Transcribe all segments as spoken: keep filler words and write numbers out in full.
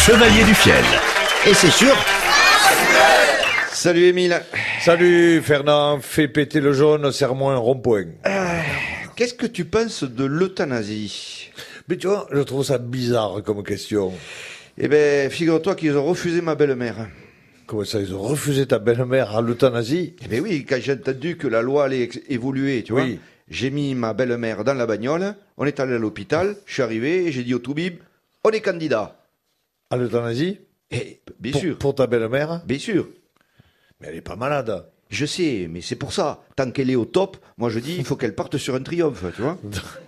Chevaliers du Fiel. Et c'est sûr. Salut Émile. Salut Fernand, fais péter le jaune, serre-moi un rond-point. Euh, Qu'est-ce que tu penses de l'euthanasie? Mais tu vois, je trouve ça bizarre comme question. Eh ben, figure-toi qu'ils ont refusé ma belle-mère. Comment ça, ils ont refusé ta belle-mère à l'euthanasie? Eh ben oui, quand j'ai entendu que la loi allait ex- évoluer, tu vois, Oui. j'ai mis ma belle-mère dans la bagnole, on est allé à l'hôpital, je suis arrivé et j'ai dit au toubib, on est candidat. À l'euthanasie? Eh, bien pour, sûr, Pour ta belle-mère? bien sûr. Mais elle est pas malade. Je sais, mais c'est pour ça. Tant qu'elle est au top, moi je dis, il faut qu'elle parte sur un triomphe, tu vois.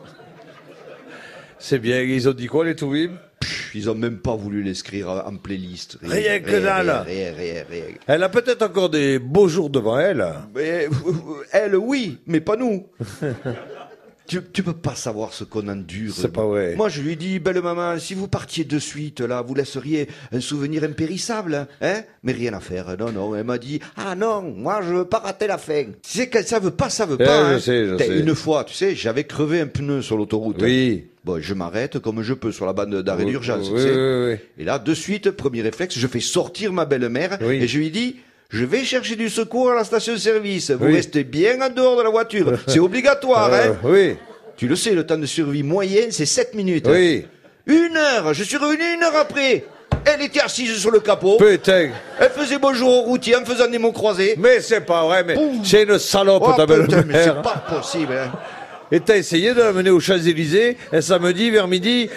C'est bien, ils ont dit quoi les toubibs? Pff, Ils ont même pas voulu l'inscrire en plus. Rien que dalle. Rien, rien, rien. Elle a peut-être encore des beaux jours devant elle. Mais, elle, oui, mais pas nous. tu, tu peux pas savoir ce qu'on endure. C'est pas vrai. Moi, je lui dis, belle maman, si vous partiez de suite, là, vous laisseriez un souvenir impérissable, hein? Mais rien à faire. Non, non. Elle m'a dit, ah non, moi, je veux pas rater la fin. Tu sais, quand ça veut pas, ça veut Eh, pas. je hein. sais, je T'as- sais. Une fois, tu sais, j'avais crevé un pneu sur l'autoroute. Oui. Bon, je m'arrête comme je peux sur la bande d'arrêt Oui, d'urgence. oui, tu sais. oui, oui. Et là, de suite, premier réflexe, je fais sortir ma belle-mère Oui. et je lui dis, je vais chercher du secours à la station-service. Vous Oui. restez bien en dehors de la voiture. C'est obligatoire, Euh, hein. oui, Tu le sais, le temps de survie moyen, c'est sept minutes. oui. Une heure. Je suis revenu une heure après. Elle était assise sur le capot. Putain. Elle faisait bonjour au routier en faisant des mots croisés. Mais c'est pas vrai, mais Pouf. c'est une salope Oh, ta putain, mais belle-mère. c'est pas possible, hein. Et t'as essayé de l'amener aux Champs-Élysées, et samedi vers midi,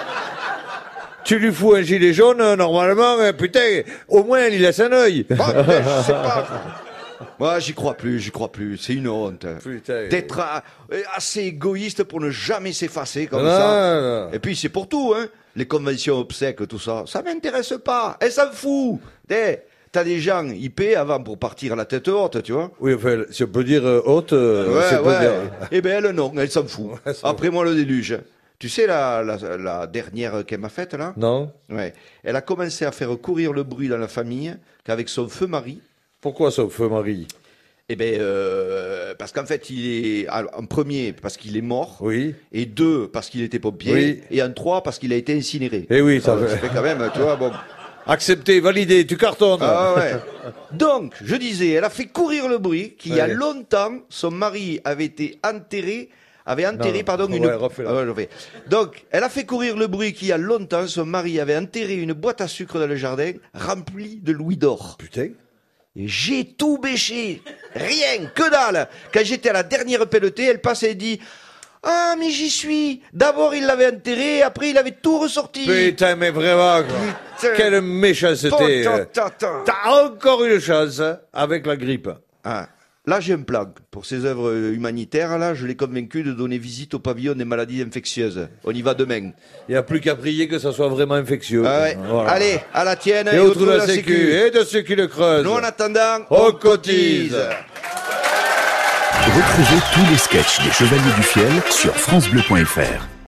tu lui fous un gilet jaune, normalement, euh, putain, au moins il y laisse un œil. Ah, mais je sais pas. Moi, j'y crois plus, j'y crois plus. C'est une honte. Putain. D'être euh, assez égoïste pour ne jamais s'effacer comme Non, ça. non. Et puis c'est pour tout, hein. Les conventions obsèques, tout ça, ça m'intéresse pas. Elle s'en fout. Eh, t'as des gens, ils paient avant pour partir à la tête haute, tu vois. Oui, enfin, si on peut dire euh, haute, euh, Ouais, si on peut ouais. dire... Eh ben elle, non, elle s'en fout. Ouais, ça Après moi, le déluge. Tu sais, la, la, la dernière qu'elle m'a faite, là? Non? Ouais. Elle a commencé à faire courir le bruit dans la famille qu'avec son feu mari. Pourquoi ça, feu Marie? Eh ben, euh, parce qu'en fait, il est en premier parce qu'il est mort, Oui. et deux parce qu'il était pompier, Oui. et en trois parce qu'il a été incinéré. Eh oui, ça Euh, fait... ça fait quand même, tu vois, bon. Accepté, validé, tu cartonnes. Ah ouais. Donc, je disais, elle a fait courir le bruit qu'il y a Ouais. longtemps, son mari avait été enterré, avait enterré, Non. pardon, Ouais, une. refais-la. Ah ouais, je refais. Donc, elle a fait courir le bruit qu'il y a longtemps, son mari avait enterré une boîte à sucre dans le jardin remplie de louis d'or. Putain. Et j'ai tout bêché. Rien, que dalle. Quand j'étais à la dernière pelletée, elle passe et dit, ah, mais j'y suis. D'abord, il l'avait enterré, après, il avait tout ressorti. Putain, mais vraiment, quoi. Putain. Quelle méchanceté. Tant, tant, tant. T'as encore une chance hein, avec la grippe. Ah, là, j'ai un plan. Pour ces œuvres humanitaires, là, je l'ai convaincu de donner visite au pavillon des maladies infectieuses. On y va demain. Il n'y a plus qu'à prier que ça soit vraiment infectieux. Ah ouais. Voilà. Allez, à la tienne Et au trou de la sécu. Et de ceux qui le creusent. Nous, en attendant, On cotise. Retrouvez tous les sketchs des Chevaliers du Fiel sur francebleu point fr.